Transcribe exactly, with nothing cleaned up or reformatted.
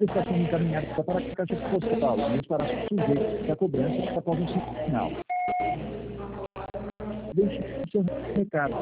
está sendo encaminhada para a caixa postal e estará sujeito à cobrança após o sinal. Deixe o seu recado.